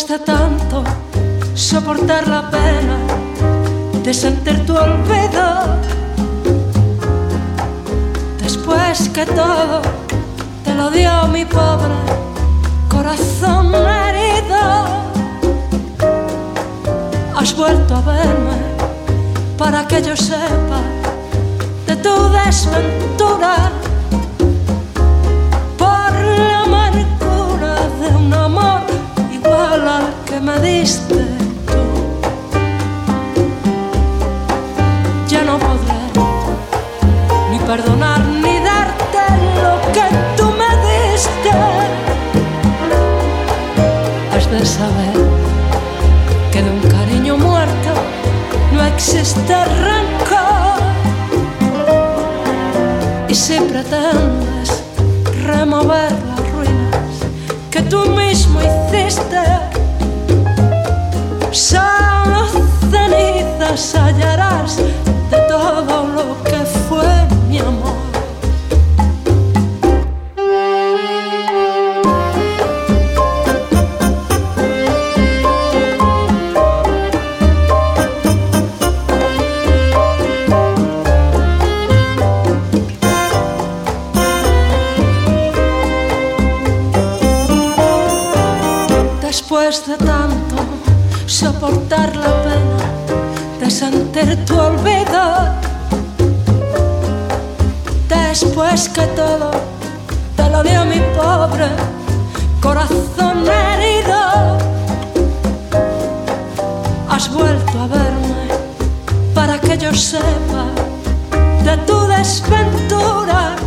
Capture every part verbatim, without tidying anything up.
Después de tanto soportar la pena de sentir tu olvido, después que todo te lo dio mi pobre corazón herido, has vuelto a verme para que yo sepa de tu desventura, por la amargura de un amor igual al que me diste tú. Ya no podré ni perdonar ni darte lo que tú me diste. Has de saber que de un cariño muerto no existe rencor, y si pretendes remover las ruinas que tú mismo hiciste, solo cenizas hallarás de todo lo que fue mi amor. Después de tanto soportar la pena de sentir tu olvido, después que todo te lo dio mi pobre corazón herido, has vuelto a verme para que yo sepa de tu desventura,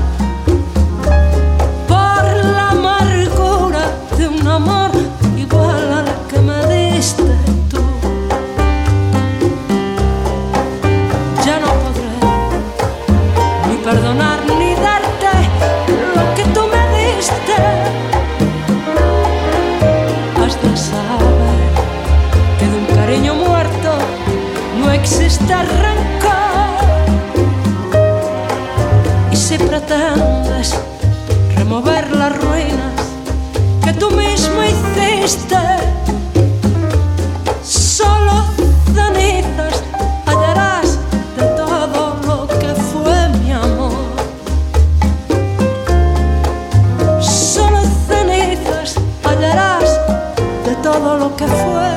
por la amargura de un amor igual al que me diste tú. Ya no podré ni perdonar ni darte lo que tú me diste. Has de saber que de un cariño muerto no existe rencor, y si pretendes remover las ruinas que tú mismo hiciste, solo cenizas hallarás de todo lo que fue mi amor. Solo cenizas hallarás de todo lo que fue